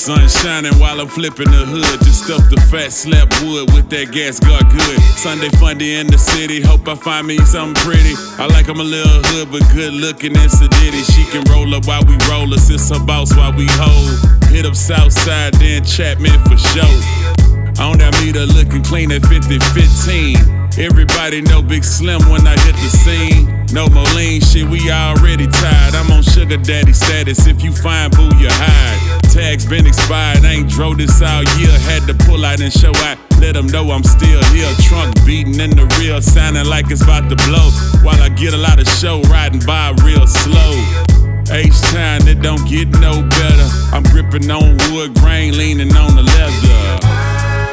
Sun shining while I'm flipping the hood. Just stuff the fat slap wood with that gas got good. Sunday fundy in the city, hope I find me something pretty. I like I'm a little hood, but good looking and sedity. She can roll up while we roll, assist her boss while we hold. Hit up Southside, then Chapman for show. On that meter looking clean at 50-15. Everybody know Big Slim when I hit the scene. No more lean shit, we already tired. I'm on sugar daddy status, if you find boo, you hide. Tags been expired, ain't drove this all year. Had to pull out and show out, let them know I'm still here. Trunk beating in the real, sounding like it's about to blow. While I get a lot of show, riding by real slow. H-time, it don't get no better. I'm gripping on wood grain, leaning on the leather.